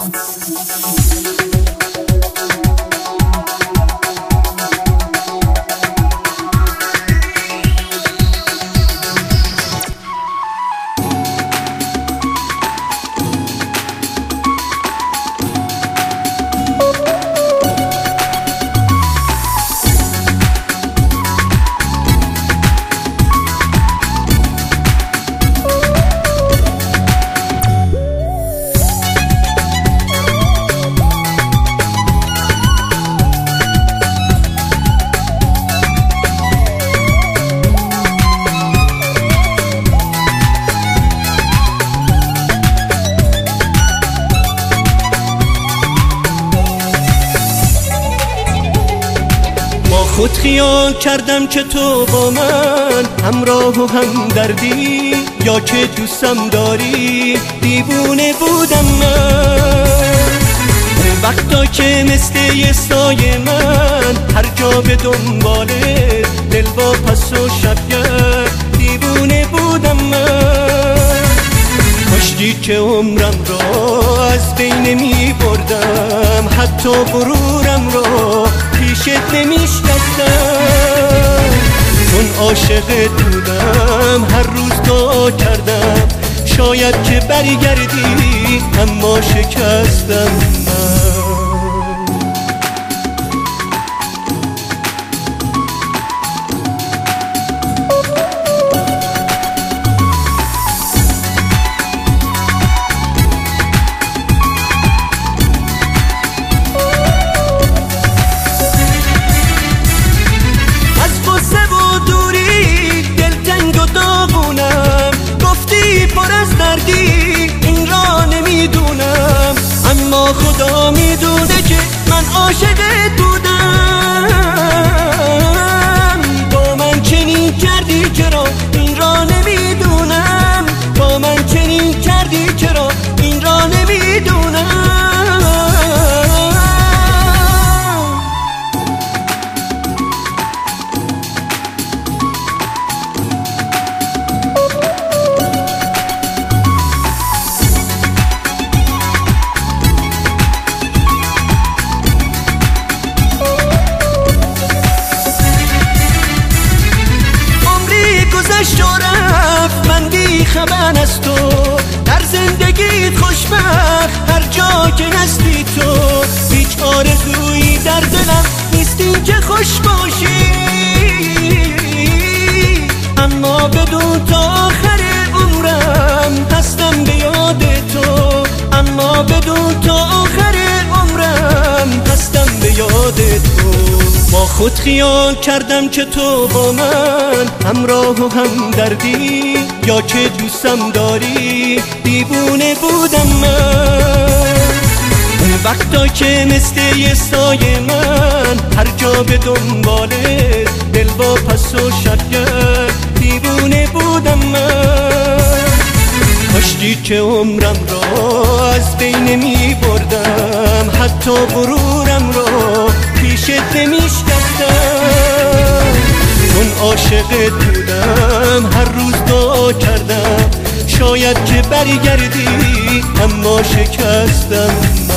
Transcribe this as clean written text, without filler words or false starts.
خود خیال کردم که تو با من همراه و همدردی، یا که دوستم داری دیوونه بودم من. وقتا که مثل یه سایه من هر جا به دنباله دل با پس و شبگرد دیوونه بودم من. کشتی که عمرم را از بین می بردم، حتی غرورم را پیشت نمیشکستم. چون عاشقت بودم هر روز دعا کردم شاید که برگردی، اما شکستم من. این را نمیدونم، اما خدا میدونه که من عاشقت بودم. با من چنین کردی چرا این را نمیدونم، با من چنین کردی چرا این را نمیدونم. من بی خبر از تو در زندگیت خوشبخت، هر جا که هستی تو هیچ آرزویی در دلم نیست این که خوش باشی. اما بدون تا آخر عمرم هستم به یاد تو، اما بدون تا آخر عمرم هستم به یاد تو. با خود خیال کردم که تو با من همراه و همدردی، یا که دوستم داری دیوونه بودم من. وقتا که مثل یه سایه من هر جا به دنباله دل با پس و شبگرد دیوونه بودم من. کشتی که عمرم را از بین می بردم، حتی غرورم را پیشت نمیشکستم. چون عاشقت بودم هر روز دعا کردم شاید که برگردی، اما شکستم.